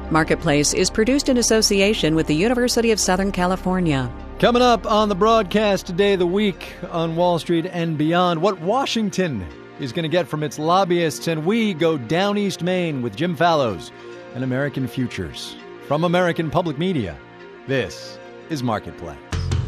Marketplace is produced in association with the University of Southern California. Coming up on the broadcast today, the week on Wall Street and beyond, what Washington is going to get from its lobbyists, and we go down East Maine with Jim Fallows and American Futures. From American Public Media, this is Marketplace.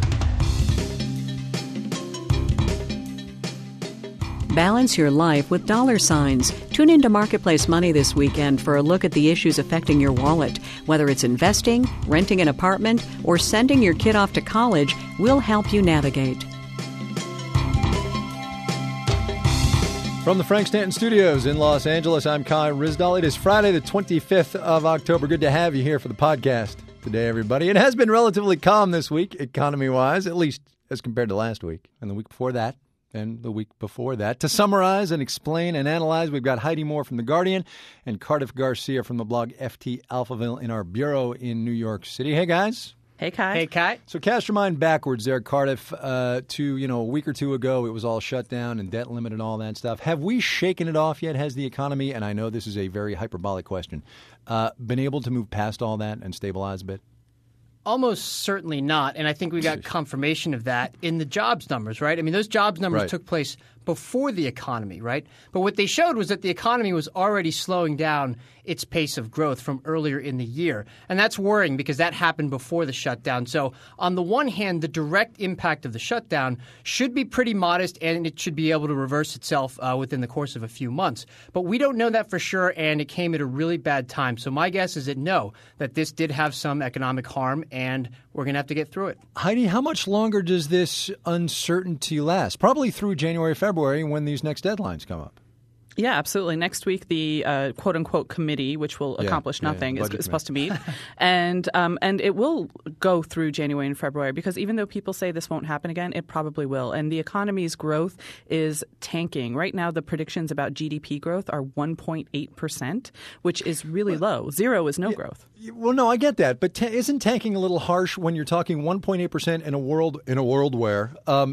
Balance your life with dollar signs. Tune into Marketplace Money this weekend for a look at the issues affecting your wallet. Whether it's investing, renting an apartment, or sending your kid off to college, we'll help you navigate. From the Frank Stanton Studios in Los Angeles, I'm Kai Ryssdal. It is Friday, the 25th of October. Good to have you here for the podcast today, everybody. It has been relatively calm this week, economy-wise, at least as compared to last week and the week before that. And the week before that. To summarize and explain and analyze, we've got Heidi Moore from The Guardian and Cardiff Garcia from the blog FT Alphaville in our bureau in New York City. Hey, guys. Hey, Kai. Hey, Kai. So cast your mind backwards there, Cardiff, to, a week or two ago. It was all shut down and debt limit and all that stuff. Have we shaken it off yet? Has the economy, and I know this is a very hyperbolic question, been able to move past all that and stabilize a bit? Almost certainly not, and I think we got confirmation of that in the jobs numbers, right? I mean, those jobs numbers took place before the economy, right? But what they showed was that the economy was already slowing down its pace of growth from earlier in the year. And that's worrying because that happened before the shutdown. So on the one hand, the direct impact of the shutdown should be pretty modest, and it should be able to reverse itself within the course of a few months. But we don't know that for sure, and it came at a really bad time. So my guess is that this did have some economic harm, and we're going to have to get through it. Heidi, how much longer does this uncertainty last? Probably through January, February, when these next deadlines come up. Yeah, absolutely. Next week, the quote-unquote committee, which will accomplish nothing, is supposed to meet. And it will go through January and February because even though people say this won't happen again, it probably will. And the economy's growth is tanking. Right now, the predictions about GDP growth are 1.8%, which is really low. Zero is no growth. Well, no, I get that. But isn't tanking a little harsh when you're talking 1.8% in a world where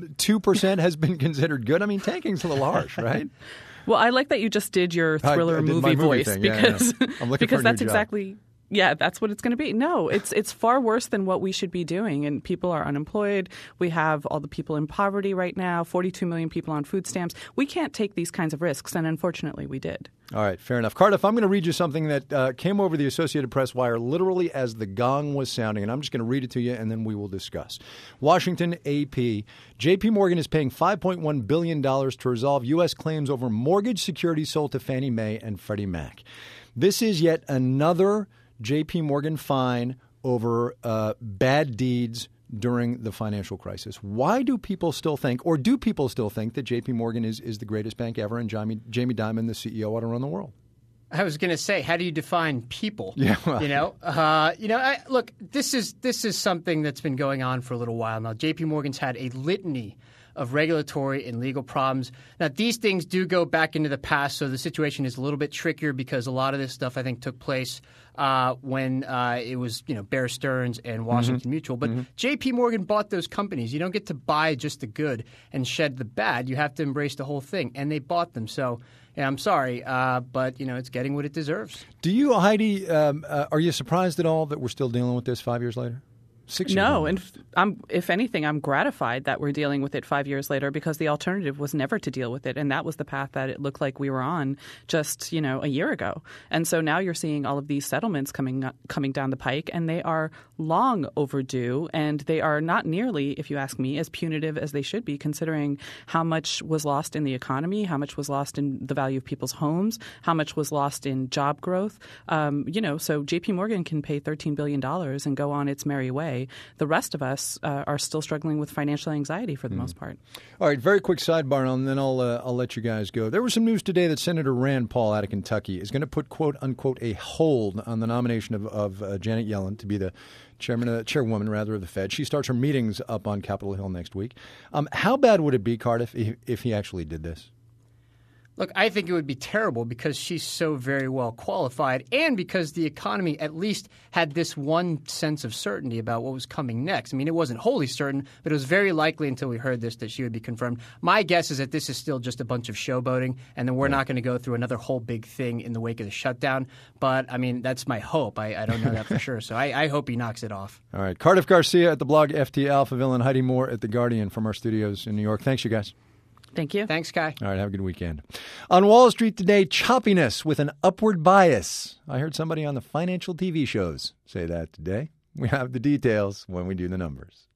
2% has been considered good? I mean, tanking's a little harsh, right? Well, I like that you just did your thriller movie voice thing. because I'm looking because for a that's new job. exactly that's what it's going to be. No, it's far worse than what we should be doing. And people are unemployed. We have all the people in poverty right now, 42 million people on food stamps. We can't take these kinds of risks, and unfortunately we did. All right, fair enough. Cardiff, I'm going to read you something that came over the Associated Press wire literally as the gong was sounding, and I'm just going to read it to you, and then we will discuss. Washington AP, J.P. Morgan is paying $5.1 billion to resolve U.S. claims over mortgage securities sold to Fannie Mae and Freddie Mac. This is yet another J.P. Morgan fine over bad deeds during the financial crisis. Why do people still think, or do people still think, that J.P. Morgan is the greatest bank ever and Jamie Dimon, the CEO, ought to run the world? I was going to say, how do you define people? Yeah, well. Look, this is something that's been going on for a little while now. J.P. Morgan's had a litany of regulatory and legal problems. Now, these things do go back into the past, so the situation is a little bit trickier because a lot of this stuff, I think, took place when it was, Bear Stearns and Washington Mutual. But J.P. Morgan bought those companies. You don't get to buy just the good and shed the bad. You have to embrace the whole thing, and they bought them. So, yeah, I'm sorry, but, it's getting what it deserves. Do you, Heidi, are you surprised at all that we're still dealing with this 5 years later? 6 years No, later? and if anything, I'm gratified that we're dealing with it 5 years later because the alternative was never to deal with it, and that was the path that it looked like we were on just a year ago. And so now you're seeing all of these settlements coming down the pike, and they are long overdue, and they are not nearly, if you ask me, as punitive as they should be, considering how much was lost in the economy, how much was lost in the value of people's homes, how much was lost in job growth. So J.P. Morgan can pay $13 billion and go on its merry way. The rest of us are still struggling with financial anxiety for the most part. All right, very quick sidebar, and then I'll let you guys go. There was some news today that Senator Rand Paul out of Kentucky is going to put, quote, unquote, a hold on the nomination of Janet Yellen to be the chairwoman of the Fed. She starts her meetings up on Capitol Hill next week. How bad would it be, Cardiff, if he actually did this? Look, I think it would be terrible because she's so very well qualified and because the economy at least had this one sense of certainty about what was coming next. I mean, it wasn't wholly certain, but it was very likely until we heard this that she would be confirmed. My guess is that this is still just a bunch of showboating and then we're not going to go through another whole big thing in the wake of the shutdown. But, I mean, that's my hope. I don't know that for sure. So I hope he knocks it off. All right. Cardiff Garcia at the blog FT Alphaville and Heidi Moore at The Guardian from our studios in New York. Thanks, you guys. Thank you. Thanks, Kai. All right, have a good weekend. On Wall Street today, choppiness with an upward bias. I heard somebody on the financial TV shows say that today. We have the details when we do the numbers.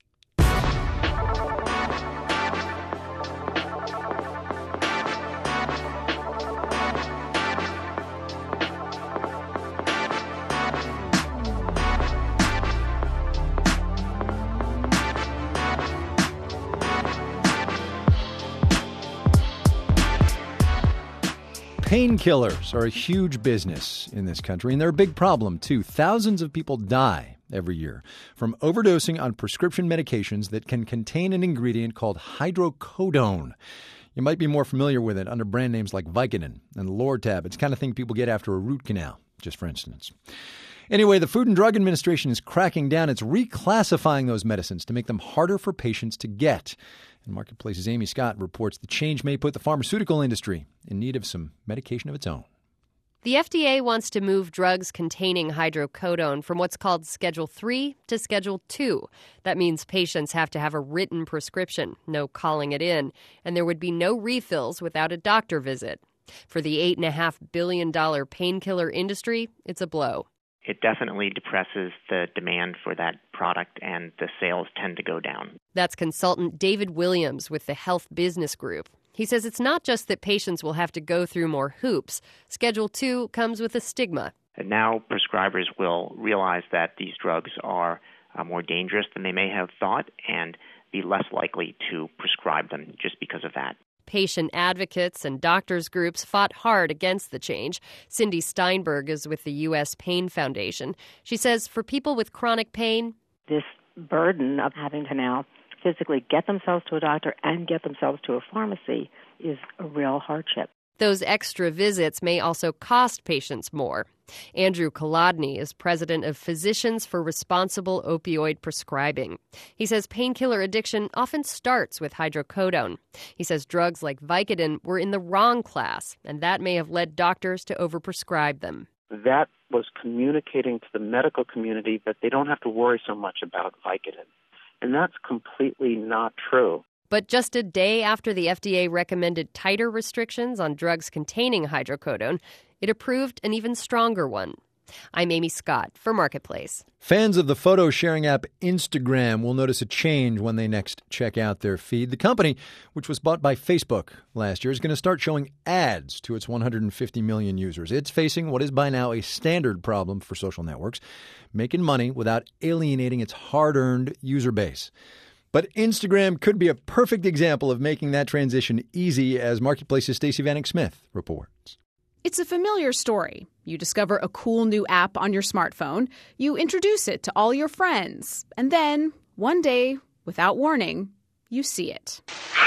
Painkillers are a huge business in this country, and they're a big problem, too. Thousands of people die every year from overdosing on prescription medications that can contain an ingredient called hydrocodone. You might be more familiar with it under brand names like Vicodin and Lortab. It's the kind of thing people get after a root canal, just for instance. Anyway, the Food and Drug Administration is cracking down. It's reclassifying those medicines to make them harder for patients to get. And Marketplace's Amy Scott reports the change may put the pharmaceutical industry in need of some medication of its own. The FDA wants to move drugs containing hydrocodone from what's called Schedule 3 to Schedule 2. That means patients have to have a written prescription, no calling it in, and there would be no refills without a doctor visit. For the $8.5 billion painkiller industry, it's a blow. It definitely depresses the demand for that product, and the sales tend to go down. That's consultant David Williams with the Health Business Group. He says it's not just that patients will have to go through more hoops. Schedule 2 comes with a stigma. And now prescribers will realize that these drugs are more dangerous than they may have thought and be less likely to prescribe them just because of that. Patient advocates and doctors' groups fought hard against the change. Cindy Steinberg is with the U.S. Pain Foundation. She says for people with chronic pain, this burden of having to now physically get themselves to a doctor and get themselves to a pharmacy is a real hardship. Those extra visits may also cost patients more. Andrew Kolodny is president of Physicians for Responsible Opioid Prescribing. He says painkiller addiction often starts with hydrocodone. He says drugs like Vicodin were in the wrong class, and that may have led doctors to overprescribe them. That was communicating to the medical community that they don't have to worry so much about Vicodin. And that's completely not true. But just a day after the FDA recommended tighter restrictions on drugs containing hydrocodone, it approved an even stronger one. I'm Amy Scott for Marketplace. Fans of the photo-sharing app Instagram will notice a change when they next check out their feed. The company, which was bought by Facebook last year, is going to start showing ads to its 150 million users. It's facing what is by now a standard problem for social networks, making money without alienating its hard-earned user base. But Instagram could be a perfect example of making that transition easy, as Marketplace's Stacey Vanek Smith reports. It's a familiar story. You discover a cool new app on your smartphone, you introduce it to all your friends, and then, one day, without warning, you see it.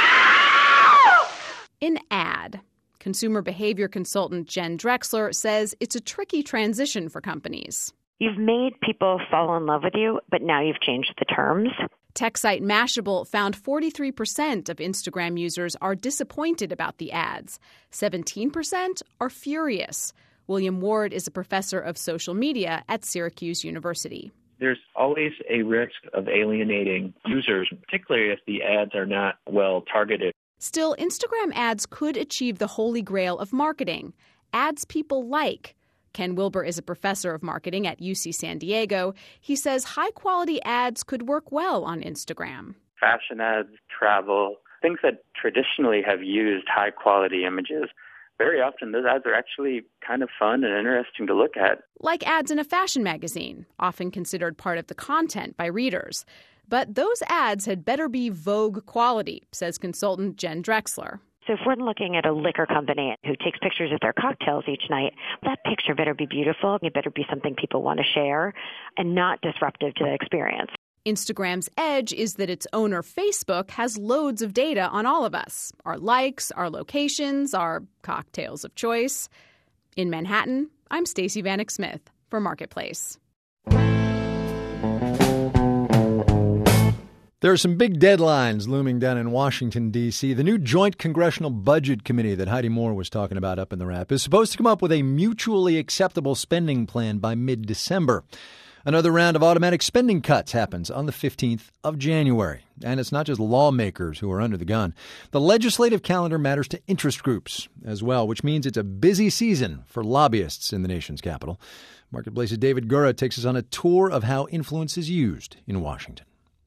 An ad. Consumer behavior consultant Jen Drexler says it's a tricky transition for companies. You've made people fall in love with you, but now you've changed the terms. Tech site Mashable found 43% of Instagram users are disappointed about the ads. 17% are furious. William Ward is a professor of social media at Syracuse University. There's always a risk of alienating users, particularly if the ads are not well targeted. Still, Instagram ads could achieve the holy grail of marketing, ads people like. Ken Wilber is a professor of marketing at UC San Diego. He says high-quality ads could work well on Instagram. Fashion ads, travel, things that traditionally have used high-quality images. Very often, those ads are actually kind of fun and interesting to look at. Like ads in a fashion magazine, often considered part of the content by readers. But those ads had better be Vogue quality, says consultant Jen Drexler. So if we're looking at a liquor company who takes pictures of their cocktails each night, that picture better be beautiful. It better be something people want to share and not disruptive to the experience. Instagram's edge is that its owner, Facebook, has loads of data on all of us. Our likes, our locations, our cocktails of choice. In Manhattan, I'm Stacey Vanek Smith for Marketplace. There are some big deadlines looming down in Washington, D.C. The new Joint Congressional Budget Committee that Heidi Moore was talking about up in the wrap is supposed to come up with a mutually acceptable spending plan by mid-December. Another round of automatic spending cuts happens on the 15th of January. And it's not just lawmakers who are under the gun. The legislative calendar matters to interest groups as well, which means it's a busy season for lobbyists in the nation's capital. Marketplace's David Gura takes us on a tour of how influence is used in Washington.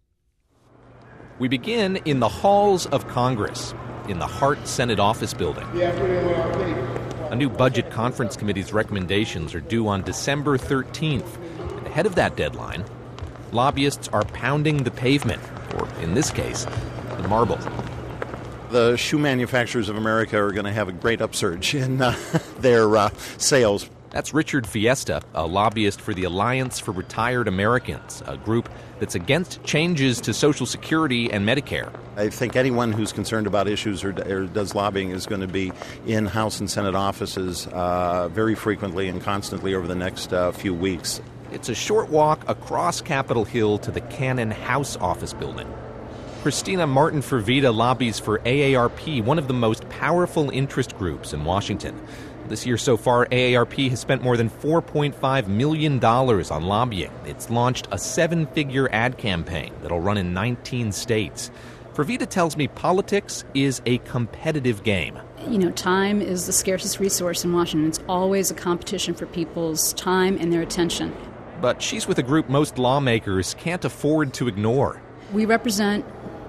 We begin in the halls of Congress, in the Hart Senate Office Building. A new Budget Conference Committee's recommendations are due on December 13th. And ahead of that deadline, lobbyists are pounding the pavement, or in this case, the marble. The shoe manufacturers of America are going to have a great upsurge in their sales. That's Richard Fiesta, a lobbyist for the Alliance for Retired Americans, a group that's against changes to Social Security and Medicare. I think anyone who's concerned about issues or does lobbying is going to be in House and Senate offices very frequently and constantly over the next few weeks. It's a short walk across Capitol Hill to the Cannon House Office Building. Christina Martin-Fervita lobbies for AARP, one of the most powerful interest groups in Washington. This year so far, AARP has spent more than $4.5 million on lobbying. It's launched a 7-figure ad campaign that'll run in 19 states. Fervita tells me politics is a competitive game. You know, time is the scarcest resource in Washington. It's always a competition for people's time and their attention. But she's with a group most lawmakers can't afford to ignore. We represent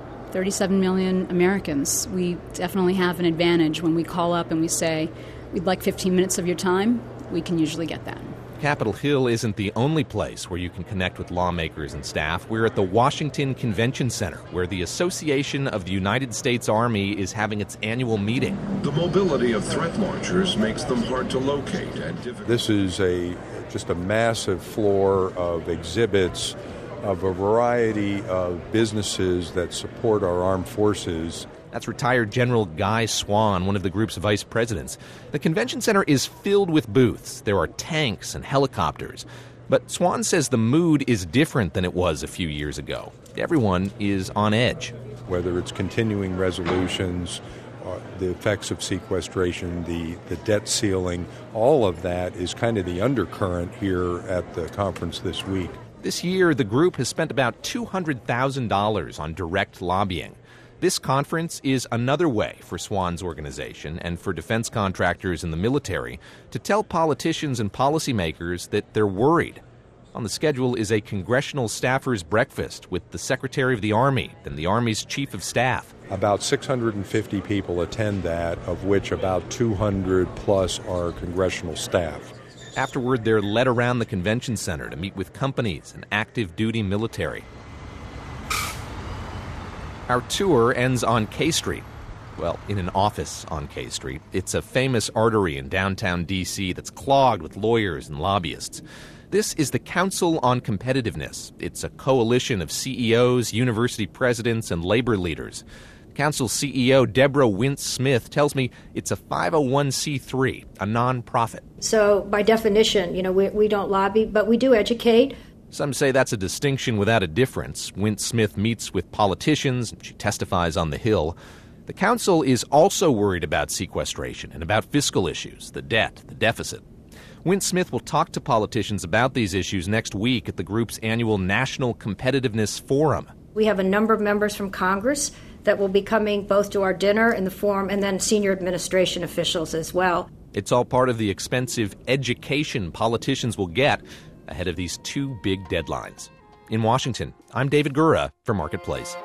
37 million Americans. We definitely have an advantage when we call up and we say, we'd like 15 minutes of your time. We can usually get that. Capitol Hill isn't the only place where you can connect with lawmakers and staff. We're at the Washington Convention Center, where the Association of the United States Army is having its annual meeting. The mobility of threat launchers makes them hard to locate and difficult. This is just a massive floor of exhibits of a variety of businesses that support our armed forces. That's retired General Guy Swan, one of the group's vice presidents. The convention center is filled with booths. There are tanks and helicopters. But Swan says the mood is different than it was a few years ago. Everyone is on edge. Whether it's continuing resolutions, the effects of sequestration, the debt ceiling, all of that is kind of the undercurrent here at the conference this week. This year, the group has spent about $200,000 on direct lobbying. This conference is another way for Swan's organization and for defense contractors in the military to tell politicians and policymakers that they're worried. On the schedule is a congressional staffers breakfast with the Secretary of the Army and the Army's Chief of Staff. About 650 people attend that, of which about 200 plus are congressional staff. Afterward, they're led around the convention center to meet with companies and active duty military. Our tour ends on K Street. Well, in an office on K Street. It's a famous artery in downtown D.C. that's clogged with lawyers and lobbyists. This is the Council on Competitiveness. It's a coalition of CEOs, university presidents, and labor leaders. Council CEO Deborah Wintz-Smith tells me it's a 501c3, a nonprofit. So by definition, we don't lobby, but we do educate. Some say that's a distinction without a difference. Wintz-Smith meets with politicians, and she testifies on the Hill. The council is also worried about sequestration and about fiscal issues, the debt, the deficit. Wintz-Smith will talk to politicians about these issues next week at the group's annual National Competitiveness Forum. We have a number of members from Congress that will be coming both to our dinner and the forum, and then senior administration officials as well. It's all part of the expensive education politicians will get ahead of these two big deadlines. In Washington, I'm David Gura for Marketplace.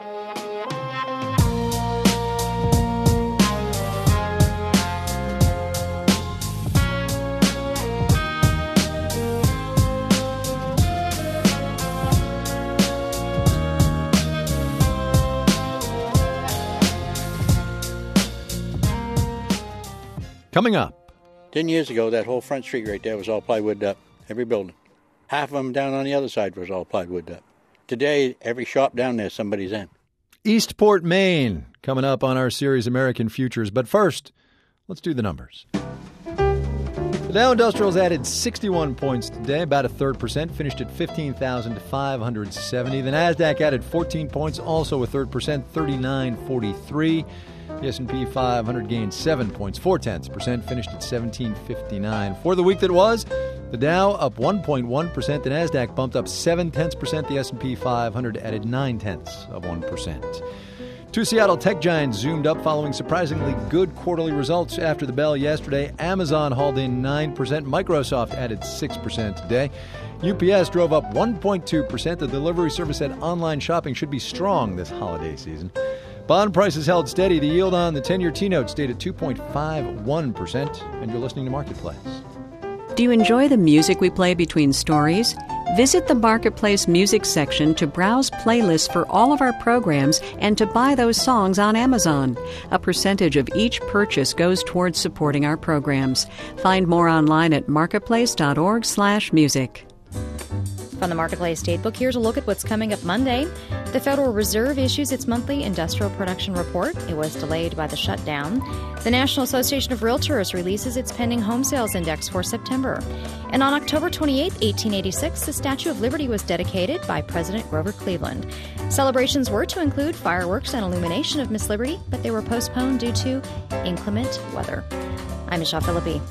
Coming up. 10 years ago, that whole front street right there was all plywood up, every building. Half of them down on the other side was all plywood up. today, every shop down there, somebody's in. Eastport, Maine, coming up on our series American Futures. But first, let's do the numbers. The Dow Industrials added 61 points today, about 1/3%, finished at 15,570. The Nasdaq added 14 points, also 1/3%, 3943. The S&P 500 gained 7 points, 0.4%, finished at 1759. For the week that was, the Dow up 1.1%, the Nasdaq bumped up 0.7%, the S&P 500 added 0.9%. Two Seattle tech giants zoomed up following surprisingly good quarterly results after the bell yesterday. Amazon hauled in 9%. Microsoft added 6% today. UPS drove up 1.2%. The delivery service at online shopping should be strong this holiday season. Bond prices held steady. The yield on the 10-year T-note stayed at 2.51%. And you're listening to Marketplace. Do you enjoy the music we play between stories? Visit the Marketplace music section to browse playlists for all of our programs and to buy those songs on Amazon. A percentage of each purchase goes towards supporting our programs. Find more online at marketplace.org/music. From the Marketplace Datebook, here's a look at what's coming up Monday. The Federal Reserve issues its monthly industrial production report. It was delayed by the shutdown. The National Association of Realtors releases its pending home sales index for September. And on October 28, 1886, the Statue of Liberty was dedicated by President Grover Cleveland. Celebrations were to include fireworks and illumination of Miss Liberty, but they were postponed due to inclement weather. I'm Michelle Philippi.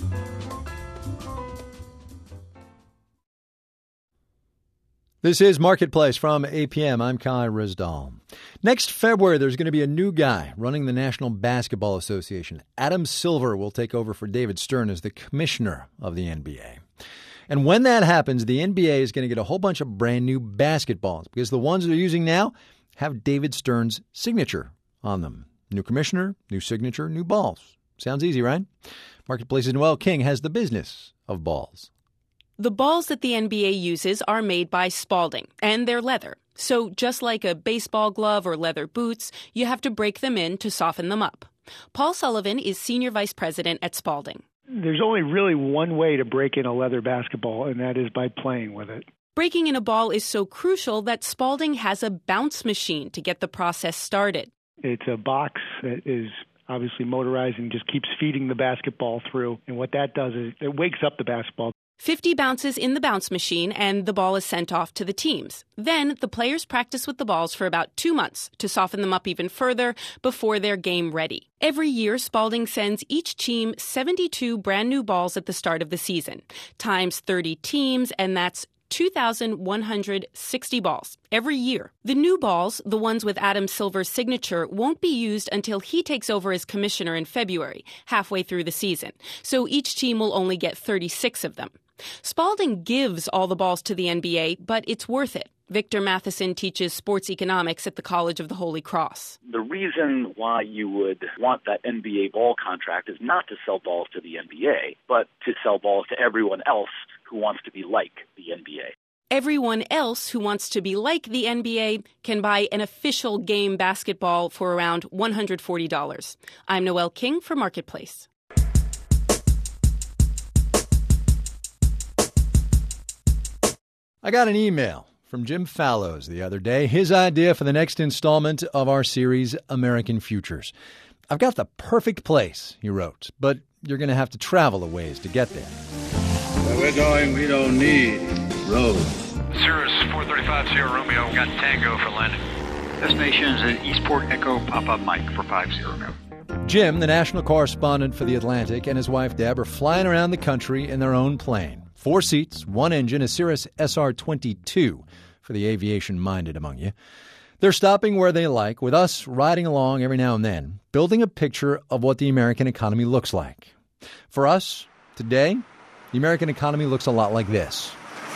This is Marketplace from APM. I'm Kai Rizdal. Next February, there's going to be a new guy running the National Basketball Association. Adam Silver will take over for David Stern as the commissioner of the NBA. And when that happens, the NBA is going to get a whole bunch of brand new basketballs because the ones they're using now have David Stern's signature on them. New commissioner, new signature, new balls. Sounds easy, right? Marketplace's Noel King has the business of balls. The balls that the NBA uses are made by Spalding, and they're leather. So just like a baseball glove or leather boots, you have to break them in to soften them up. Paul Sullivan is Senior Vice President at Spalding. There's only really one way to break in a leather basketball, and that is by playing with it. Breaking in a ball is so crucial that Spalding has a bounce machine to get the process started. It's a box that is obviously motorized and just keeps feeding the basketball through. And what that does is it wakes up the basketball. 50 bounces in the bounce machine, and the ball is sent off to the teams. Then the players practice with the balls for about 2 months to soften them up even further before they're game ready. Every year, Spalding sends each team 72 brand new balls at the start of the season, times 30 teams, and that's 2,160 balls every year. The new balls, the ones with Adam Silver's signature, won't be used until he takes over as commissioner in February, halfway through the season. So each team will only get 36 of them. Spalding gives all the balls to the NBA, but it's worth it. Victor Matheson teaches sports economics at the College of the Holy Cross. The reason why you would want that NBA ball contract is not to sell balls to the NBA, but to sell balls to everyone else who wants to be like the NBA. Everyone else who wants to be like the NBA can buy an official game basketball for around $140. I'm Noel King for Marketplace. I got an email from Jim Fallows the other day, his idea for the next installment of our series, American Futures. I've got the perfect place, he wrote, but you're going to have to travel a ways to get there. Where we're going, we don't need roads. Cirrus 435 Sierra Romeo, got Tango for landing. Destination is at Eastport Echo Papa Mike for 50 Romeo. Jim, the national correspondent for The Atlantic, and his wife Deb are flying around the country in their own plane. 4 seats, 1 engine, a Cirrus SR-22 for the aviation-minded among you. They're stopping where they like, with us riding along every now and then, building a picture of what the American economy looks like. For us, today, the American economy looks a lot like this.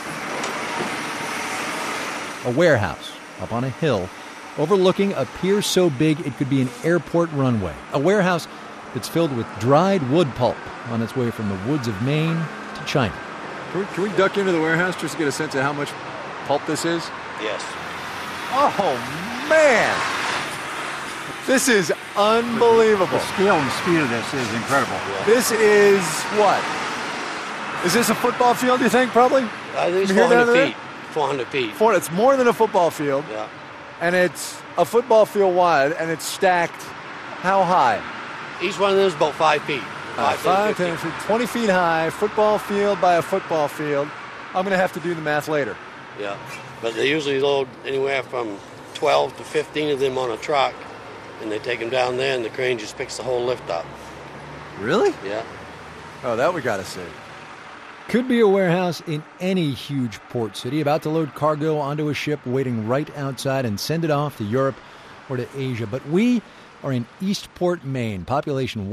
A warehouse up on a hill overlooking a pier so big it could be an airport runway. A warehouse that's filled with dried wood pulp on its way from the woods of Maine to China. Can we duck into the warehouse just to get a sense of how much pulp this is? Yes. Oh, man! This is unbelievable. The scale and speed of this is incredible. This is what? Is this a football field, you think, probably? At least 400 feet. 400 feet. It's more than a football field. Yeah. And it's a football field wide, and it's stacked how high? Each one of them is about 5 feet. 5, 10 feet, 20 feet high, football field by a football field. I'm going to have to do the math later. Yeah. But they usually load anywhere from 12 to 15 of them on a truck, and they take them down there, and the crane just picks the whole lift up. Really? Yeah. Oh, that we got to see. Could be a warehouse in any huge port city, about to load cargo onto a ship waiting right outside and send it off to Europe or to Asia. But we are in Eastport, Maine, population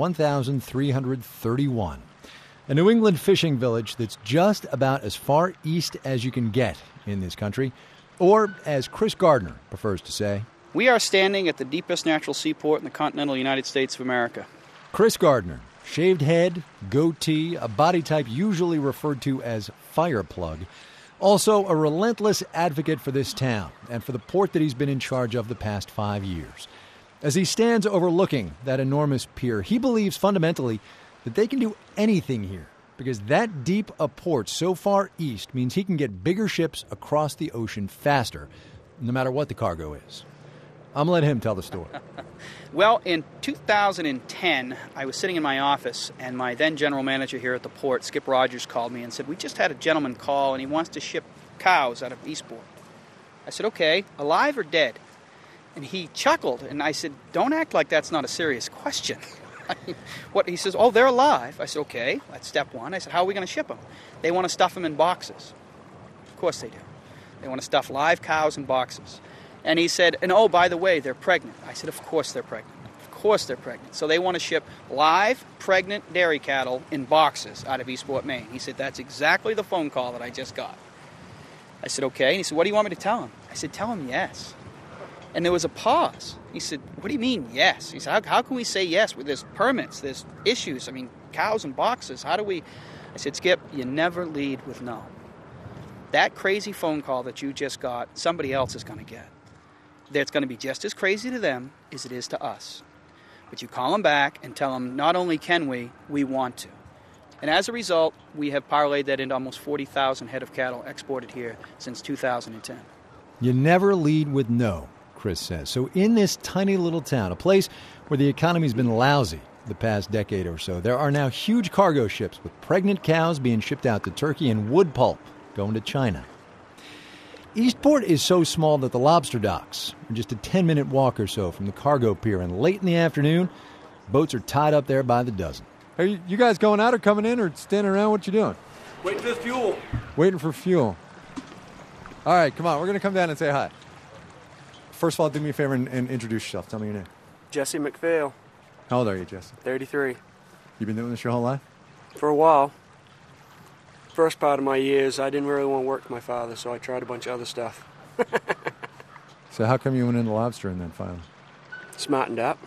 1,331. A New England fishing village that's just about as far east as you can get in this country, or as Chris Gardner prefers to say, we are standing at the deepest natural seaport in the continental United States of America. Chris Gardner. Shaved head, goatee, a body type usually referred to as fire plug. Also a relentless advocate for this town and for the port that he's been in charge of the past 5 years. As he stands overlooking that enormous pier, he believes fundamentally that they can do anything here because that deep a port so far east means he can get bigger ships across the ocean faster, no matter what the cargo is. I'm going to let him tell the story. Well, in 2010, I was sitting in my office, and my then general manager here at the port, Skip Rogers, called me and said, we just had a gentleman call, and he wants to ship cows out of Eastport. I said, okay, alive or dead? And he chuckled, and I said, don't act like that's not a serious question. What? He says, oh, they're alive. I said, okay, that's step one. I said, how are we going to ship them? They want to stuff them in boxes. Of course they do. They want to stuff live cows in boxes. And he said, and oh, by the way, they're pregnant. I said, of course they're pregnant. Of course they're pregnant. So they want to ship live, pregnant dairy cattle in boxes out of Eastport, Maine. He said, that's exactly the phone call that I just got. I said, okay. And he said, what do you want me to tell him? I said, tell him yes. And there was a pause. He said, what do you mean yes? He said, how can we say yes? There's permits, there's issues. I mean, cows in boxes. How do we? I said, Skip, you never lead with no. That crazy phone call that you just got, somebody else is going to get. That's going to be just as crazy to them as it is to us. But you call them back and tell them, not only can we want to. And as a result, we have parlayed that into almost 40,000 head of cattle exported here since 2010. You never lead with no, Chris says. So in this tiny little town, a place where the economy's been lousy the past decade or so, there are now huge cargo ships with pregnant cows being shipped out to Turkey and wood pulp going to China. Eastport is so small that the lobster docks are just a 10-minute walk or so from the cargo pier, and late in the afternoon, boats are tied up there by the dozen. Are you guys going out or coming in or standing around? What you doing? Waiting for fuel. Waiting for fuel. All right, come on. We're going to come down and say hi. First of all, do me a favor and introduce yourself. Tell me your name. Jesse McPhail. How old are you, Jesse? 33. You been doing this your whole life? For a while. First part of my years, I didn't really want to work with my father, so I tried a bunch of other stuff. So how come you went into lobstering then, finally? Smartened up.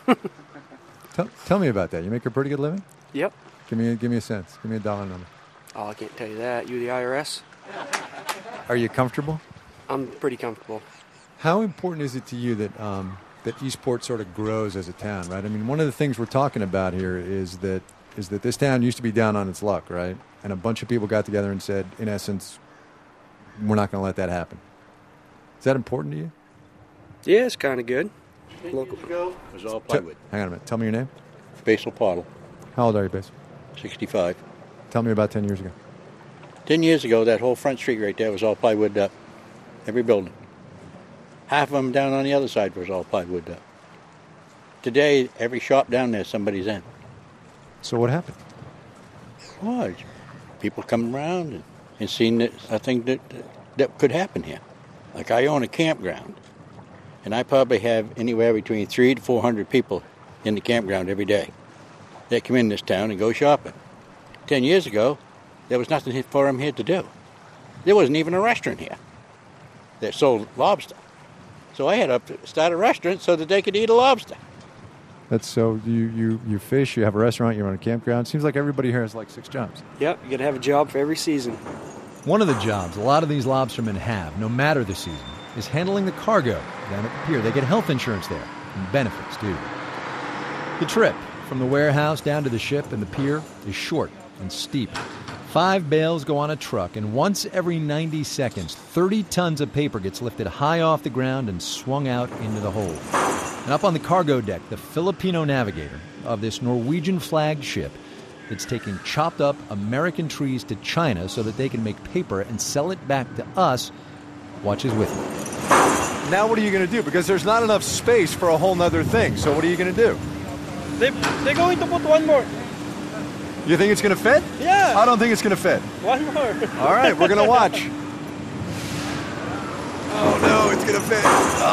Tell me about that. You make a pretty good living? Yep. Give me a sense. Give me a dollar number. Oh, I can't tell you that. You the IRS? Are you comfortable? I'm pretty comfortable. How important is it to you that that Eastport sort of grows as a town, right? I mean, one of the things we're talking about here is that this town used to be down on its luck, right? And a bunch of people got together and said, in essence, we're not going to let that happen. Is that important to you? Yeah, it's kind of good. 10 years ago, it was all plywood. Hang on a minute. Tell me your name. Basil Pottle. How old are you, Basil? 65. Tell me about 10 years ago. 10 years ago, that whole front street right there was all plywood up. Every building. Half of them down on the other side was all plywood up. Today, every shop down there, somebody's in. So what happened? Well, people come around and seeing that I think that could happen here. Like I own a campground, and I probably have anywhere between 300 to 400 people in the campground every day. They come in this town and go shopping. 10 years ago, there was nothing for them here to do. There wasn't even a restaurant here that sold lobster. So I had to start a restaurant so that they could eat a lobster. That's so you fish, you have a restaurant, you run a campground. Seems like everybody here has like 6 jobs. Yep, you got to have a job for every season. One of the jobs a lot of these lobstermen have, no matter the season, is handling the cargo down at the pier. They get health insurance there and benefits too. The trip from the warehouse down to the ship and the pier is short and steep. 5 bales go on a truck, and once every 90 seconds, 30 tons of paper gets lifted high off the ground and swung out into the hold. And up on the cargo deck, the Filipino navigator of this Norwegian flagged ship that's taking chopped up American trees to China so that they can make paper and sell it back to us, watches with me. Now what are you going to do? Because there's not enough space for a whole nother thing. So what are you going to do? They're going to put one more. You think it's going to fit? Yeah. I don't think it's going to fit. One more. All right, we're going to watch. Oh, no, it's going to fit.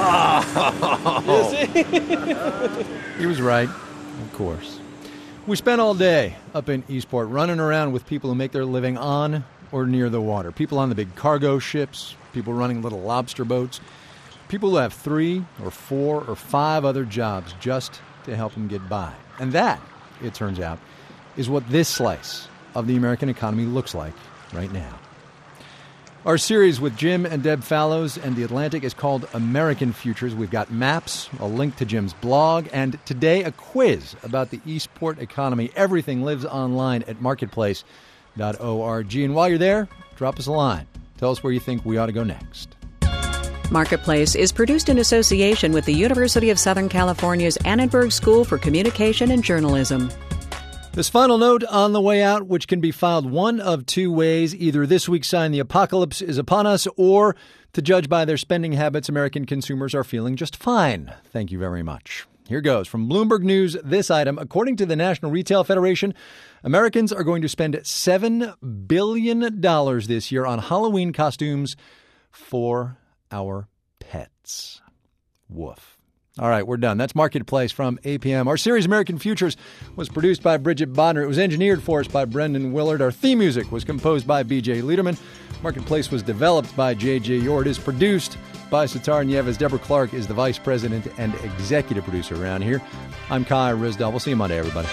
Oh. You see? He was right, of course. We spent all day up in Eastport running around with people who make their living on or near the water. People on the big cargo ships, people running little lobster boats, people who have 3 or 4 or 5 other jobs just to help them get by. And that, it turns out, is what this slice of the American economy looks like right now. Our series with Jim and Deb Fallows and The Atlantic is called American Futures. We've got maps, a link to Jim's blog, and today a quiz about the Eastport economy. Everything lives online at marketplace.org. And while you're there, drop us a line. Tell us where you think we ought to go next. Marketplace is produced in association with the University of Southern California's Annenberg School for Communication and Journalism. This final note on the way out, which can be filed one of 2 ways. Either this week's sign the apocalypse is upon us, or to judge by their spending habits, American consumers are feeling just fine. Thank you very much. Here goes. From Bloomberg News, this item. According to the National Retail Federation, Americans are going to spend $7 billion this year on Halloween costumes for our pets. Woof. All right, we're done. That's Marketplace from APM. Our series, American Futures, was produced by Bridget Bodner. It was engineered for us by Brendan Willard. Our theme music was composed by B.J. Liederman. Marketplace was developed by J.J. Yord. It is produced by Sitar Nieves. Deborah Clark is the vice president and executive producer around here. I'm Kai Risdell. We'll see you Monday, everybody.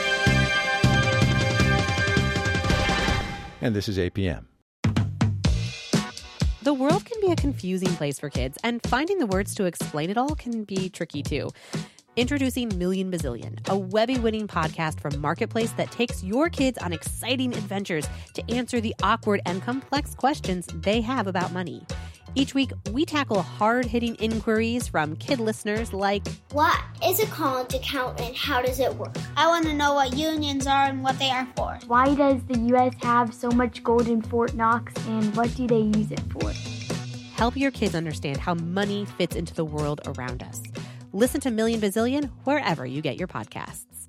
And this is APM. The world can be a confusing place for kids, and finding the words to explain it all can be tricky, too. Introducing Million Bazillion, a Webby-winning podcast from Marketplace that takes your kids on exciting adventures to answer the awkward and complex questions they have about money. Each week, we tackle hard-hitting inquiries from kid listeners like, what is a college account and how does it work? I want to know what unions are and what they are for. Why does the U.S. have so much gold in Fort Knox and what do they use it for? Help your kids understand how money fits into the world around us. Listen to Million Bazillion wherever you get your podcasts.